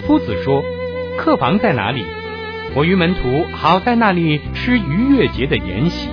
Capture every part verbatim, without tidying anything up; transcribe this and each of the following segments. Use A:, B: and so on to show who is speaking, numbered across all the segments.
A: 夫子说，客房在哪里？我与门徒好在那里吃逾越节的筵席。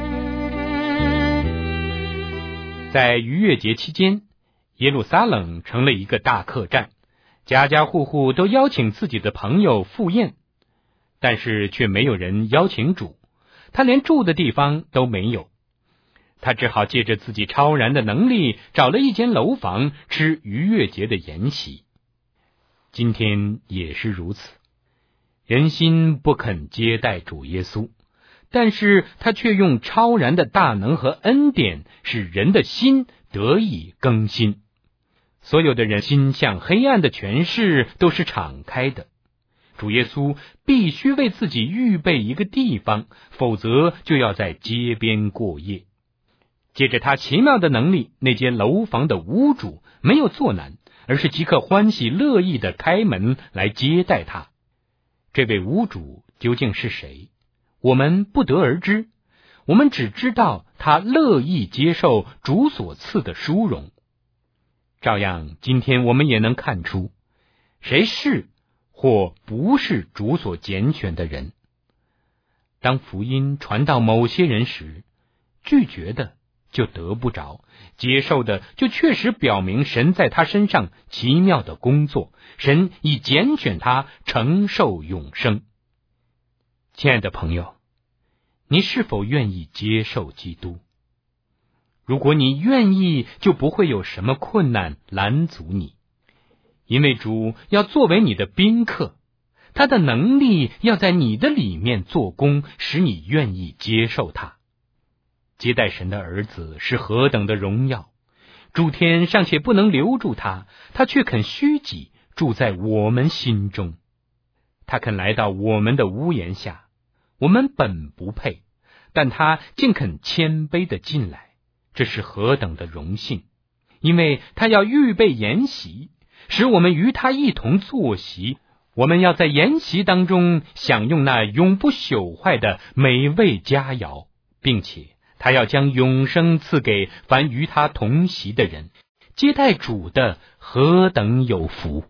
A: 在逾越节期间，耶路撒冷成了一个大客栈，家家户户都邀请自己的朋友赴宴，但是却没有人邀请主，他连住的地方都没有。他只好借着自己超然的能力，找了一间楼房吃逾越节的筵席。今天也是如此，人心不肯接待主耶稣，但是他却用超然的大能和恩典，使人的心得以更新。所有的人心向黑暗的权势都是敞开的，主耶稣必须为自己预备一个地方，否则就要在街边过夜。借着他奇妙的能力，那间楼房的屋主没有作难，而是即刻欢喜乐意地开门来接待他。这位屋主究竟是谁？我们不得而知，我们只知道他乐意接受主所赐的殊荣。照样，今天我们也能看出，谁是或不是主所拣选的人。当福音传到某些人时，拒绝的就得不着，接受的就确实表明神在他身上奇妙的工作，神已拣选他承受永生。亲爱的朋友，你是否愿意接受基督？如果你愿意，就不会有什么困难拦阻你，因为主要作为你的宾客，他的能力要在你的里面做工，使你愿意接受他。接待神的儿子是何等的荣耀！诸天尚且不能留住他，他却肯虚己，住在我们心中。他肯来到我们的屋檐下，我们本不配，但他竟肯谦卑地进来，这是何等的荣幸！因为他要预备筵席，使我们与他一同坐席，我们要在筵席当中享用那永不朽坏的美味佳肴，并且他要将永生赐给凡与他同席的人。接待主的何等有福！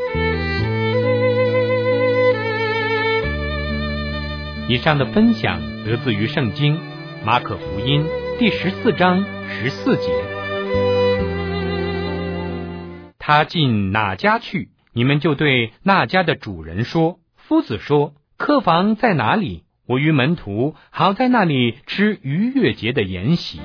A: 以上的分享得自于圣经马可福音第十四章十四节。他进哪家去，你们就对那家的主人说。夫子说，客房在哪里？我与门徒好在那里吃逾越节的筵席。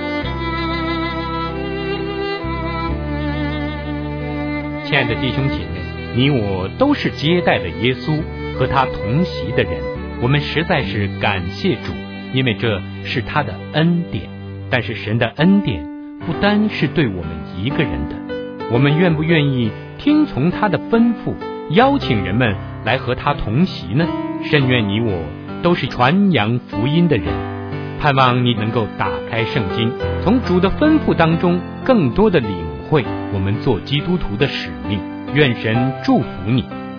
A: 亲爱的弟兄姐妹，你我都是接待的耶稣和他同席的人，我们实在是感谢主，因为这是他的恩典。但是神的恩典不单是对我们一个人的，我们愿不愿意听从他的吩咐，邀请人们来和他同席呢？甚愿你我都是传扬福音的人，盼望你能够打开圣经，从主的吩咐当中更多的领会我们做基督徒的使命。愿神祝福你。